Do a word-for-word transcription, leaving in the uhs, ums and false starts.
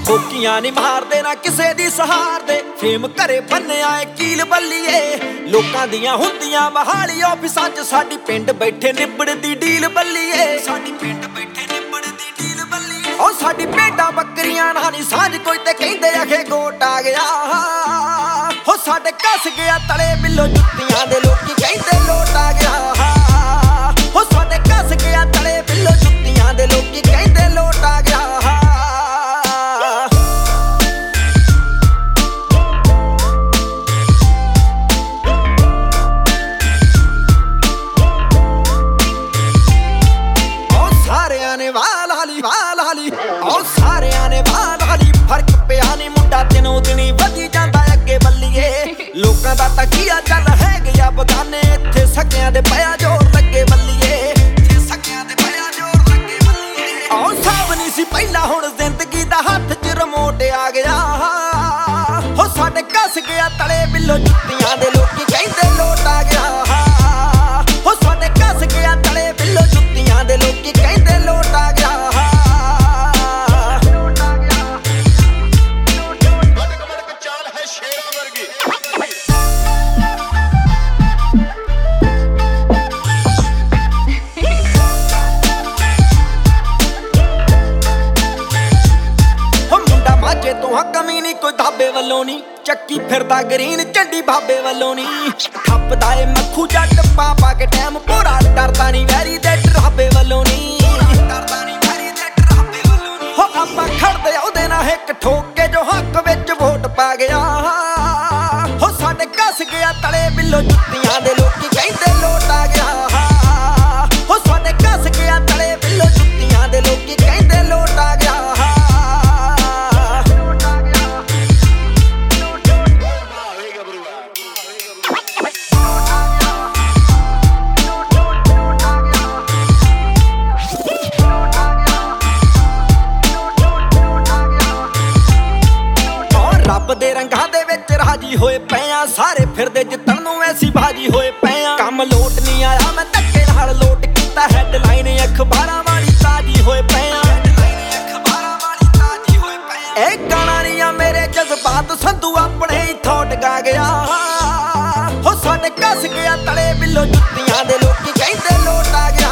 ਠੋਕੀਆਂ ਨਹੀਂ ਮਾਰਦੇ ਨਾ ਕਿਸੇ ਦੀ ਸਹਾਰ ਦੇ ਫੇਮ ਘਰੇ ਬੰਨਿਆ ਏ ਕੀਲ ਬੱਲੀਏ ਲੋਕਾਂ ਦੀਆਂ ਹੁੰਦੀਆਂ ਮਹਾਲੀ ਆਫਿਸਾਂ 'ਚ ਸਾਡੀ ਪਿੰਡ ਬੈਠੇ ਨਿਬੜਦੀ ਡੀਲ ਬੱਲੀਏ ਸਾਡੀ ਪਿੰਡ ਬੈਠੇ ਨਿਬੜਦੀ ਡੀਲ ਬੱਲੀਏ ਓ ਸਾਡੀ ਭੇਡਾਂ ਬੱਕਰੀਆਂ ਨਾਲ ਨਹੀਂ ਸਾਂਝ ਕੋਈ ਤੇ ਕਹਿੰਦੇ ਆਖੇ ਗੋਟ ਆ ਗਿਆ ਹੋ ਸਾਡੇ ਕੱਸ ਗਿਆ ਤਲੇ ਬਿੱਲੋ ਜੁੱਤੀਆਂ ਦੇ ਲੋਕੀ ਕਹਿੰਦੇ ਲੋਟ ਆ ਗਿਆ ਹੋ ਸਾਡੇ ਕੱਸ ਗਿਆ ਤਲੇ ਬਿੱਲੋ ਜੁੱਤੀਆਂ ਦੇ ਲੋਕੀ ਕਹਿੰਦੇ ਲੋਟ ਆ ਗਿਆ ਵਾਲ ਹਾਲੀ ਵਾਲ ਹਾਲੀ ਓ ਸਾਰਿਆਂ ਨੇ ਵਾਲ ਹਾਲੀ ਫਰਕ ਪਿਆ ਨੀ ਮੁੰਡਾ ਦਿਨੋਂ ਦਿਨੀ ਵਧੀ ਜਾਂਦਾ ਅੱਗੇ ਬੱਲੀਏ ਲੋਕਾਂ ਦਾ ਤਕੀਆ ਚੱਲ ਹੈ ਗਿਆ ਬਗਾਨੇ ਇੱਥੇ ਸਕਿਆਂ ਦੇ ਪਿਆ ਜੋਰ ਲੱਗੇ ਬੱਲੀਏ ਇੱਥੇ ਸਕਿਆਂ ਦੇ ਪਿਆ ਜੋਰ ਲੱਗੇ ਬੱਲੀਏ ਓ ਸਾਬ ਨਹੀਂ ਸੀ ਪਹਿਲਾਂ ਹੁਣ ਜ਼ਿੰਦਗੀ ਦਾ ਹੱਥ 'ਚ ਰਿਮੋਟ ਆ ਗਿਆ ਹੋ ਸਾਡੇ ਕੱਸ ਗਿਆ ਤਲੇ ਬਿੱਲੋ ਜੁੱਤੀਆਂ ਦੇ ਲੋਕੀ ਕਹਿੰਦੇ ਲੋਟ ਆ ਗਿਆ ਹੋ ਸਾਡੇ ਕੱਸ ਗਿਆ ਤਲੇ ਬਿੱਲੋ ਜੁੱਤੀਆਂ ਦੇ ਲੋਕੀ ਕਹਿੰਦੇ ਲੋਟ ਆ ਗਿਆ ਤੂੰ ਕਮੀ ਨੀ ਕੋਈ ਢਾਬੇ ਵੱਲੋਂ ਨੀ ਚੱਕੀ ਫਿਰਦਾ ਗਰੀਨ ਝੰਡੀ ਬਾਬੇ ਵੱਲੋਂ ਨੀ ਠੱਪਦਾ ਏ ਮੱਖੂ ਜੱਟ ਪਾ ਪਾ ਕੇ ਟਾਈਮ ਪੂਰਾ ਡਰਦਾ ਨੀ ਵੈਰੀ ਦੇ ਢਾਬੇ ਵੱਲੋਂ ਨੀ ਡਰਦਾ ਨੀ ਵੈਰੀ ਦੇ ਢਾਬੇ ਵੱਲੋਂ ਨੀ ਹੋ ਆਪਾਂ ਖੜਦੇ ਉਹਦੇ ਨਾਲ ਇੱਕ ਠੋਕ ਕੇ ਜੋ ਹੱਕ ਵਿੱਚ ਵੋਟ ਪਾ ਗਿਆ ਹੋ ਸਾਡੇ ਕੱਸ ਗਿਆ ਤਲੇ ਬਿੱਲੋ ਜੁੱਤੀਆਂ ਦੇ ਲੋਕੀ ਕਹਿੰਦੇ ਲੋਟ ਆ ਗਿਆ ਹੋ ਸਾਡੇ ਕੱਸ ਗਿਆ ਤਲੇ ਬਿੱਲੋ ਜੁੱਤੀਆਂ ਦੇ ਲੋਕੀ ਕਹਿੰਦੇ ਲੋਟ ਆ ਗਿਆ ਰੱਬ ਦੇ ਰੰਗਾਂ ਦੇ ਵਿੱਚ ਰਾਜੀ ਹੋਏ ਪਏ ਆ ਸਾਰੇ ਫਿਰਦੇ ਜਿੱਤਣ ਨੂੰ ਐਸੀ ਬਾਜੀ ਹੋਏ ਪਏ ਆ ਕੰਮ ਲੋਟ ਨਹੀਂ ਆਇਆ ਮੈਂ ਧੱਕੇ ਨਾਲ ਲੋਟ ਕੀਤਾ ਹੈਡਲਾਈਨ ਅਖਬਾਰਾਂ ਵਾਲੀ ਤਾਜੀ ਹੋਏ ਪਏ ਆ ਅਖਬਾਰਾਂ ਵਾਲੀ ਤਾਜੀ ਹੋਏ ਪਏ ਆ ਇਹ ਗਾਣਾ ਨਹੀਂ ਆ ਮੇਰੇ ਜਜ਼ਬਾਤ ਸੰਧੂ ਆਪਣੇ ਹੀ ਥੋਟ ਗਾ ਗਿਆ ਹੋ ਸਾਡੇ ਕੱਸ ਗਿਆ ਤਲੇ ਬਿੱਲੋ ਜੁੱਤੀਆਂ ਦੇ ਲੋਕੀ ਕਹਿੰਦੇ ਲੋਟ ਆ ਗਿਆ